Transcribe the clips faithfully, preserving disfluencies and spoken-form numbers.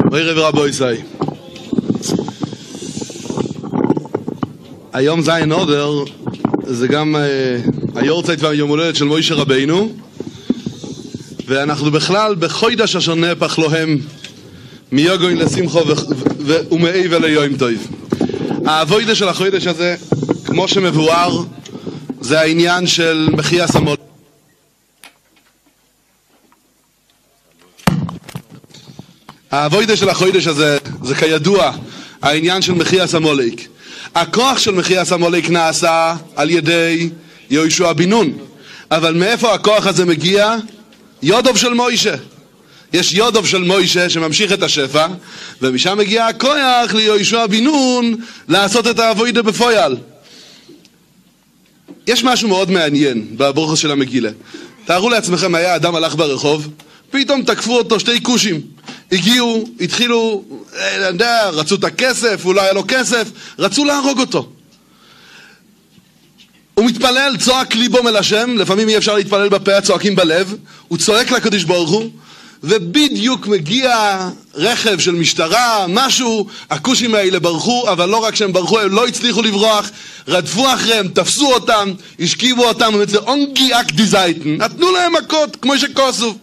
ערב רבו ישראל. היום זין אודר זה גם היורצייט והיום הולדת של מוישה רבינו, ואנחנו בכלל בחוידש אשר נהפך להם מיוגוין לשמחו ומאי וליום טוב. העבודה של החוידש הזה, כמו שמבואר, זה העניין של מחיה סמול. העבודה של החוידש הזה זה כידוע העניין של מחיה סמוליק. הכוח של מחיה סמוליק נעשה על ידי יהושע בן נון, אבל מאיפה הכוח הזה מגיע? יודוב של מוישה. יש יודוב של מוישה שממשיך את השפע, ומשם מגיע הכוח ליהושע בן נון לעשות את העבודה בפועל. יש משהו מאוד מעניין בברכה של המגילה. תארו לעצמכם, היה אדם הלך ברחוב, פתאום תקפו אותו שתי קושים. הגיעו, התחילו, רצו את הכסף, אולי היה לו כסף, רצו להרוג אותו. הוא מתפלל, צועק ליבו אל השם, לפעמים אי אפשר להתפלל בפה, צועקים בלב, הוא צועק לקדוש ברוך הוא, ובדיוק מגיע רכב של משטרה, משהו, הכושים האלה ברחו, אבל לא רק שהם ברחו, הם לא הצליחו לברוח, רדפו אחריהם, תפסו אותם, השכיבו אותם, וזה אונגי אק דיזייטן, נתנו להם מכות, כמו שכוסו.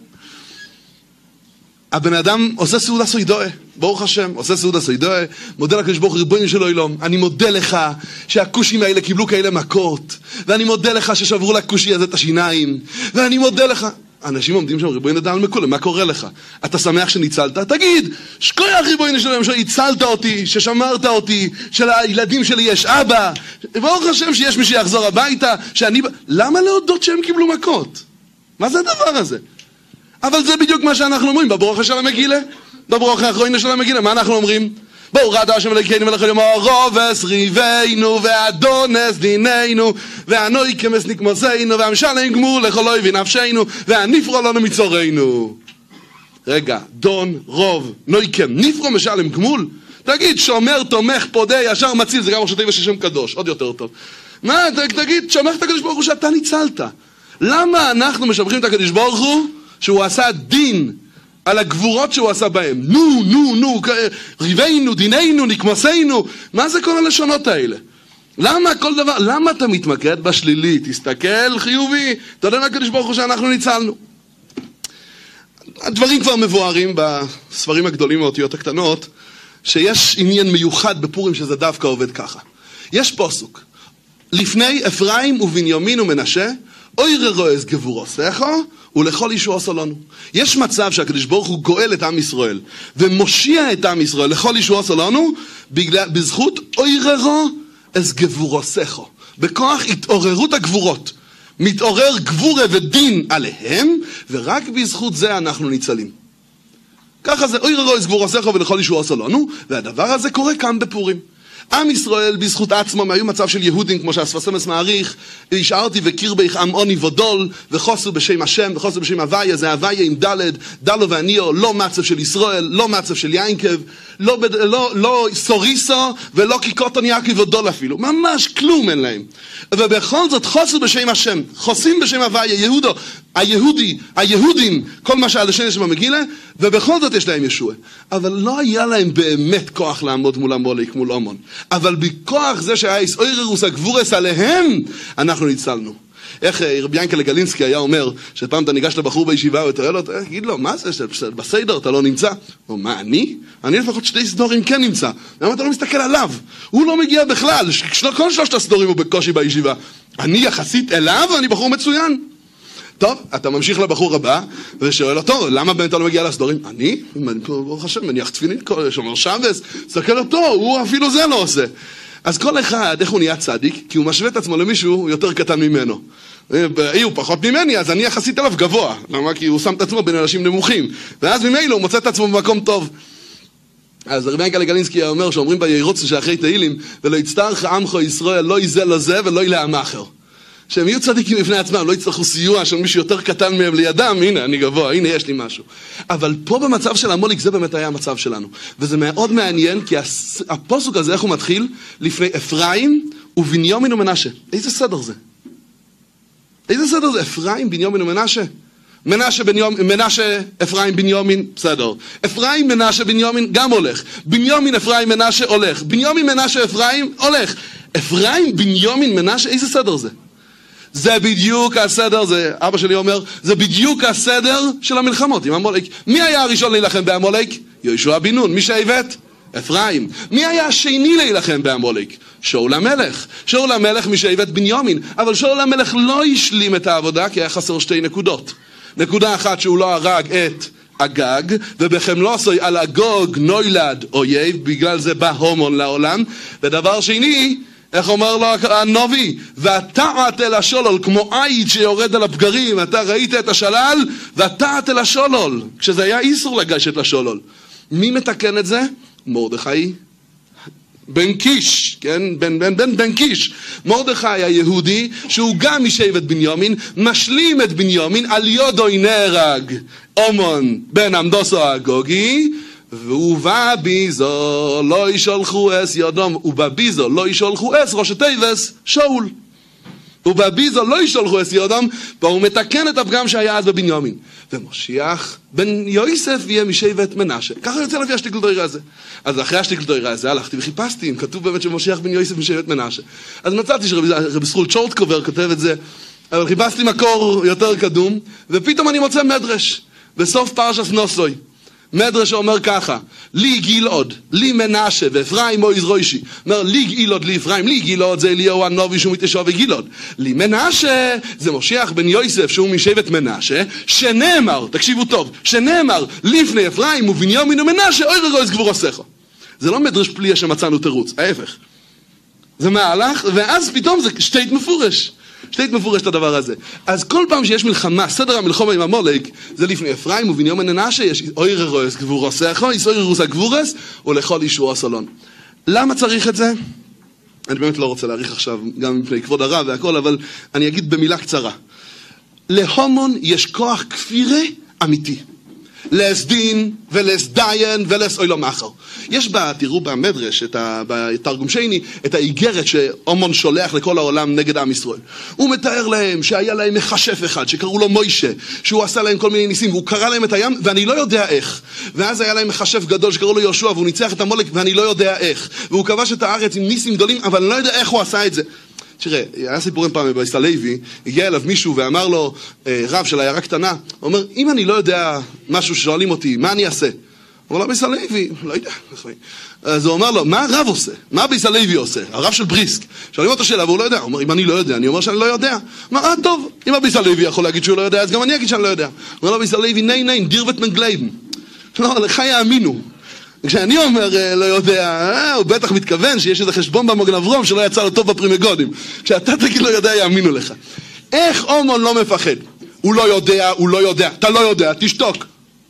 הבן אדם עושה סעודה סוידואה, ברוך השם, עושה סעודה סוידואה, מודה לקדוש ברוך הוא ריבונו של עולם, אני מודה לך שהכושים האלה קיבלו כאלה מכות, ואני מודה לך ששברו לכושי הזה את השיניים, ואני מודה לך. אנשים עומדים שם, ריבונו דל מכולם, מה קורה לך? אתה שמח שניצלת? תגיד, שכוח ריבונו של עולם, שהצלת אותי, ששמרת אותי, שלילדים שלי יש אבא, ברוך השם שיש מי שיחזור הביתה, שאני... למה להודות שהם קיבלו מכות? מה זה הדבר הזה? אבל זה בדיוק מה שאנחנו אומרים בברכה של המגילה, בברכה האחרונה של המגילה. מה אנחנו אומרים? בואו רדה השם אלוקינו מלך העולם, רובס ריבנו ואדונס דיננו והנוי כמס נקמוסנו והמשלם גמול לכל אויבי נפשנו והנפרו לנו מצורנו. רגע, דון, רוב, נויקם, נפרו משלם גמול? תגיד, שומר, תומך, פודה, ישר מציל, זה גם ראש התיבה של שם קדוש, עוד יותר טוב. מה, תגיד, שומר את הקדוש ברוך הוא שאתה ניצלת. למה אנחנו משבחים את הקדוש ברוך הוא שהוא עשה דין על הגבורות שהוא עשה בהם? נו, נו, נו, ריבנו, דיננו, נקמוסנו. מה זה כל הלשונות האלה? למה כל דבר, למה אתה מתמקד בשלילי? תסתכל חיובי, תודה לקדוש ברוך הוא שאנחנו ניצלנו. הדברים כבר מבוארים בספרים הגדולים האותיות הקטנות, שיש עניין מיוחד בפורים שזה דווקא עובד ככה. יש פסוק, לפני אפרים ובנימין ומנשה, אוי ררועז גבורוסךו ולכל ישוע עשה לנו. יש מצב שהקדוש ברוך הוא גואל את עם ישראל ומושיע את עם ישראל לכל ישוע עשה לנו בזכות אוי ררועז גבורוסךו, בכוח התעוררות הגבורות. מתעורר גבורה ודין עליהם, ורק בזכות זה אנחנו ניצלים. ככה זה, אוי ררועז גבורוסךו ולכל ישוע עשה לנו, והדבר הזה קורה כאן בפורים. עם ישראל בזכות עצמם היו מצב של יהודים, כמו שהספסמס מעריך, השארתי וקרבך עם עוני ודול, וחוסו בשם השם, וחוסו בשם הוויה, זה הוויה עם דלת, דלו ואניו, לא מצב של ישראל, לא מצב של יינקב, לא, לא, לא סוריסו, ולא קיקוטון יעקב ודול אפילו, ממש כלום אין להם. ובכל זאת חוסו בשם השם, חוסים בשם הוויה, יהודו, היהודי, היהודים, כל מה שהלשון יש במגילה, ובכל זאת יש להם ישוע. אבל לא היה להם באמת כוח לעמוד מול המולק, מול אומון. אבל בכוח זה שהיה איסאויררוס הגבורס עליהם, אנחנו ניצלנו. איך רבי ינקלה גלינסקי היה אומר, שפעם אתה ניגש לבחור בישיבה, ואתה רואה לו, תגיד לו, מה זה, בסדר אתה לא נמצא? הוא, מה, אני? אני לפחות שתי סדורים כן נמצא. למה אתה לא מסתכל עליו? הוא לא מגיע בכלל, כל שלושת הסדורים הוא בקושי בישיבה. אני יחסית אליו, ואני בחור מצוין. טוב, אתה ממשיך לבחור הבא, ושואל אותו, למה באמת אתה לא מגיע לסדורים? אני? ברוך השם, מניח תפילין, שומר שבס, סתכל אותו, הוא אפילו זה לא עושה. אז כל אחד, איך הוא נהיה צדיק? כי הוא משווה את עצמו למישהו יותר קטן ממנו. אי, הוא פחות ממני, אז אני יחסית אליו גבוה. למה? כי הוא שם את עצמו בין אנשים נמוכים. ואז ממילא הוא מוצא את עצמו במקום טוב. אז רבי ינקלה גלינסקי אומר, שאומרים בירוץ שאחרי תהילים, ולא יצטרך עמך ישראל, לא יזה לזה ולא ילעם אחר. שהם יהיו צדיקים בפני עצמם, לא יצטרכו סיוע של מישהו יותר קטן מהם לידם, הנה אני גבוה, הנה יש לי משהו. אבל פה במצב של המוליק זה באמת היה המצב שלנו. וזה מאוד מעניין, כי הפסוק הזה, איך הוא מתחיל? לפני אפרים ובנימין ומנשה. איזה סדר זה? איזה סדר זה? אפרים, בנימין ומנשה? מנשה, בניומין, מנשה, אפרים, בניומין, בסדר. אפרים, מנשה, בניומין, גם הולך. בניומין, אפרים, מנשה, הולך. בניומין, מנשה, אפרים, הולך. אפרים, בניומין, מנשה, איזה סדר זה? זה בדיוק הסדר, זה, אבא שלי אומר, זה בדיוק הסדר של המלחמות עם עמלק. מי היה הראשון להילחם בעמלק? יהושע בן נון. מי שהבאת? אפרים. מי היה השני להילחם בעמלק? שאול המלך. שאול המלך מי שהבאת בנימין. אבל שאול המלך לא השלים את העבודה כי היה חסר שתי נקודות. נקודה אחת שהוא לא הרג את אגג, ובחמלוסוי על אגוג נוילד אויב, בגלל זה בא הומון לעולם. ודבר שני, איך אומר לו הנובי? והתעת אל השולול, כמו עיד שיורד על הפגרים, אתה ראית את השלל, והתעת אל השולול, כשזה היה איסור לגשת לשולול. מי מתקן את זה? מרדכי בן קיש, כן? בן, בן, בן, בן קיש. מרדכי היהודי, שהוא גם משבט בנימין, משלים את בנימין, על יודוי נהרג אומון בן עמדוסו הגוגי, ובביזו לא ישולחו אס יודום, ובביזו לא ישולחו אס ראש התיבס שאול. ובביזו לא ישולחו אס יודום, והוא מתקן את הפגם שהיה אז בבנימין. ומשיח בן יוסף יהיה משבט מנשה. ככה יוצא לפי השתיקל תוירה הזה. אז אחרי השתיקל תוירה הזה הלכתי וחיפשתי אם כתוב באמת שמשיח בן יוסף משבט מנשה. אז מצאתי שרבי סרול צ'ורטקובר כותב את זה, אבל חיפשתי מקור יותר קדום, ופתאום אני מוצא מדרש בסוף פרשת נוסוי. מדרש אומר ככה, לי גילעוד, לי מנשה ואפרים מויז רוישי. אומר, לי גילעוד, לי אפרים, לי גילעוד זה אליהו הנובי שהוא מתשוע וגילעוד. לי מנשה זה משיח בן יוסף שהוא משבט מנשה, שנאמר, תקשיבו טוב, שנאמר לפני אפרים ובנימין ומנשה, אוי רגויז גבורוסך. זה לא מדרש פליה שמצאנו תירוץ, ההפך. זה מהלך, ואז פתאום זה שתית מפורש. שתית מפורש את הדבר הזה. אז כל פעם שיש מלחמה, סדר המלחמה עם עמלק, זה לפני אפרים ובנימין ומנשה, יש אוי רגויז גבורוסך, יש אוי רגויז גבורס, ולכל ישוע סלון. למה צריך את זה? אני באמת לא רוצה להאריך עכשיו, גם מפני כבוד הרב והכל, אבל אני אגיד במילה קצרה. להומון יש כוח כפירה אמיתי. להסדין ולהסדיין ולהסאילו מחר. יש בה, תראו במדרש, ה, בתרגום שני, את האיגרת שאומון שולח לכל העולם נגד עם ישראל. הוא מתאר להם שהיה להם מחשף אחד, שקראו לו מוישה, שהוא עשה להם כל מיני ניסים, והוא קרא להם את הים, ואני לא יודע איך. ואז היה להם מחשף גדול שקראו לו יהושע, והוא ניצח את עמלק, ואני לא יודע איך. והוא כבש את הארץ עם ניסים גדולים, אבל אני לא יודע איך הוא עשה את זה. תראה, היה סיפורים פעם בבייס הלוי, הגיע אליו מישהו ואמר לו, רב של עיירה קטנה, הוא אומר, אם אני לא יודע משהו ששואלים אותי, מה אני אעשה? הוא אומר לו, בייס הלוי, לא יודע. אז הוא אומר לו, מה הרב עושה? מה בייס הלוי עושה? הרב של בריסק. שואלים אותו שאלה, והוא לא יודע. הוא אומר, אם אני לא יודע, אני אומר שאני לא יודע. הוא אומר, אה, טוב, אם הבייס הלוי יכול להגיד שהוא לא יודע, אז גם אני אגיד שאני לא יודע. הוא אומר לו, בייס הלוי, ני, ני, דירוות מנגלייבן. לא, לך יאמינו. כשאני אומר לא יודע, הוא בטח מתכוון שיש איזה חשבון במגן אברום שלא יצא לו טוב בפרימגודים. כשאתה תגיד לא יודע, יאמינו לך. איך אומון לא מפחד? הוא לא יודע, הוא לא יודע. אתה לא יודע, תשתוק.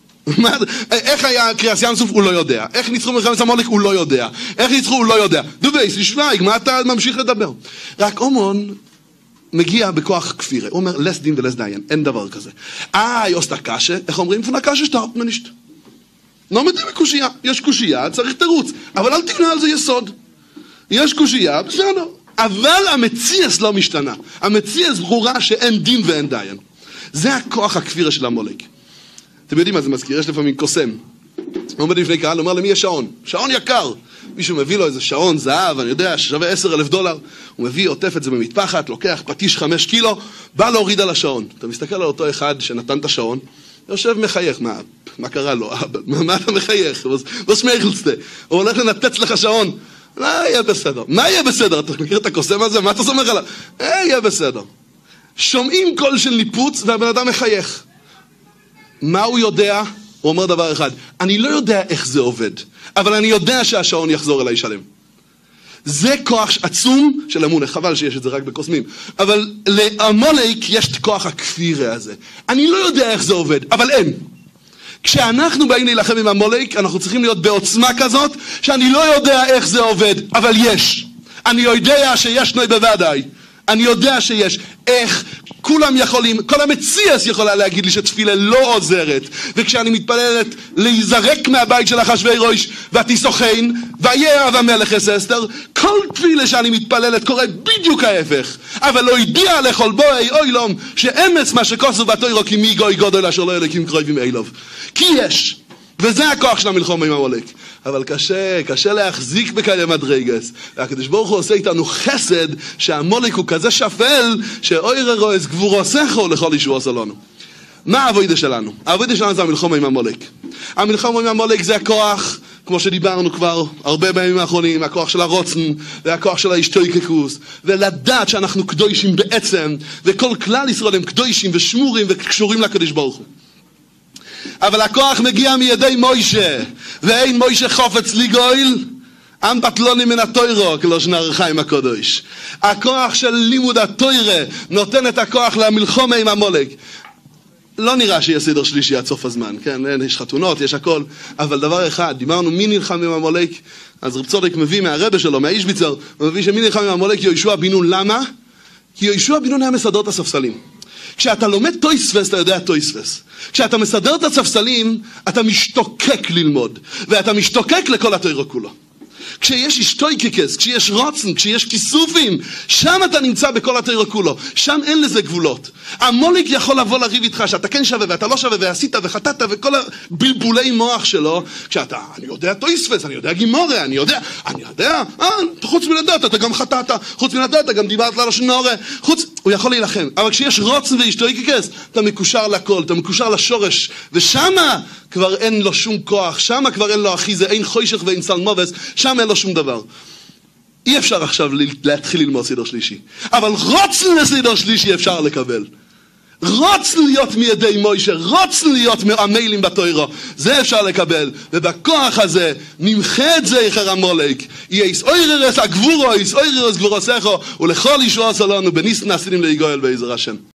איך היה קריאס ים סוף? הוא לא יודע. איך ניצחו מלחמת עמלק? הוא לא יודע. איך ניצחו? הוא לא יודע. דובייס, לשוויג, מה אתה ממשיך לדבר? רק אומון מגיע בכוח כפירה. הוא אומר, לס דין ולס דיין. אין דבר כזה. אה, יוסטה קשה. איך אומרים? פונה קשה שטרט מנישט. לא מדעים קושייה, יש קושייה, צריך תירוץ, אבל אל תבנה על זה יסוד. יש קושייה, בסדר. אבל המציאס לא משתנה. המציאס ברורה שאין דין ואין דיין. זה הכוח הכפירה של עמלק. אתם יודעים מה זה מזכיר? יש לפעמים קוסם. הוא עומד לפני קהל, הוא אומר, למי יש שעון? שעון יקר. מישהו מביא לו איזה שעון זהב, אני יודע, ששווה עשר אלף דולר. הוא מביא, עוטף את זה במטפחת, לוקח פטיש חמש קילו, בא להוריד על השעון. אתה מסתכל על אותו אחד שנתן את השעון, יושב מחייך, מה, מה קרה לו? מה, מה אתה מחייך? לא שמייכלסטה. הוא הולך לנתץ לך שעון. לא, יהיה בסדר. מה יהיה בסדר? אתה מכיר את הקוסם הזה? מה אתה סומך עליו? אה, יהיה בסדר. שומעים קול של ניפוץ והבן אדם מחייך. מה הוא יודע? הוא אומר דבר אחד, אני לא יודע איך זה עובד, אבל אני יודע שהשעון יחזור אליי שלם. זה כוח עצום של אמונה, חבל שיש את זה רק בקוסמים. אבל לעמלק יש את כוח הכפירה הזה. אני לא יודע איך זה עובד, אבל אין. כשאנחנו באים להילחם עם עמלק, אנחנו צריכים להיות בעוצמה כזאת, שאני לא יודע איך זה עובד, אבל יש. אני יודע שיש נוי בוודאי. אני יודע שיש. איך כולם יכולים, כל המציאס יכולה להגיד לי שתפילה לא עוזרת, וכשאני מתפללת להיזרק מהבית של אחשוורוש ותיסוכן וירא המלך את אסתר, כל תפילה שאני מתפללת קורה בדיוק ההפך. אבל לא ידיע לכל בואי אוילום שאמץ מה שכתוב בתורה כי מי גוי גדול אשר לא אלוקים קרובים אליו. כי יש, וזה הכוח של המלחמה עם עמלק. אבל קשה, קשה להחזיק בכאלה מדרגס. והקדוש ברוך הוא עושה איתנו חסד שהעמלק הוא כזה שפל שאויר רואה גבורו סכו לכל ישוע עשה לנו. מה העבודה שלנו? העבודה שלנו זה המלחמה עם עמלק. המלחמה עם עמלק זה הכוח, כמו שדיברנו כבר הרבה בימים האחרונים, הכוח של הרוצן והכוח של ההשתוקקות, ולדעת שאנחנו קדושים בעצם, וכל כלל ישראל הם קדושים ושמורים וקשורים לקדוש ברוך הוא. אבל הכוח מגיע מידי מוישה, ואין מוישה חופץ לגאול, עם בטלוני מן התוירו, כמו שנר חיים הקדוש. הכוח של לימוד התוירה נותן את הכוח למלחמה עם עמלק. לא נראה שיהיה סדר שלישי עד סוף הזמן, כן? יש חתונות, יש הכל, אבל דבר אחד, דיברנו מי נלחם עם עמלק, אז רב צודק מביא מהרבא שלו, מהאישביצר, הוא מביא שמי נלחם עם עמלק יהושע בן נון. למה? כי יהושע בן נון היה מסדר את הספסלים. כשאתה לומד טויספס, אתה יודע טויספס. כשאתה מסדר את הספסלים, אתה משתוקק ללמוד, ואתה משתוקק לכל התורה כולו. כשיש השתוקקות, כשיש רוצן, כשיש כיסופים, שם אתה נמצא בכל התורה כולו. שם אין לזה גבולות. עמלק יכול לבוא לריב איתך שאתה כן שווה ואתה לא שווה ועשית וחטאת וכל הבלבולי מוח שלו. כשאתה, אני יודע טויספס, אני יודע גימורה, אני יודע, אני יודע, אה, חוץ מלדעת אתה גם חטאת, חוץ מלדעת אתה גם דיברת ללשון הרע, חוץ, הוא יכול להילחם. אבל כשיש רוצן והשתוקקות, אתה מקושר לכל, אתה מקושר לשורש, ושמה כבר אין לו שום כוח, שמה כבר אין לו אחיזה, אין חושך ואין צלמובס, שם אין לו שום דבר. אי אפשר עכשיו להתחיל ללמוד סדר שלישי, אבל רוצן לסדר שלישי אפשר לקבל. רוצן להיות מידי מוישה, רוצן להיות מעמלים בתורה, זה אפשר לקבל, ובכוח הזה נמחה את זכר עמלק, יהיה אויררס הגבורו, יהיה אויררס גבורו סכו, ולכל ישועה סלנו בניס נסינים ליגואל בעזר השם.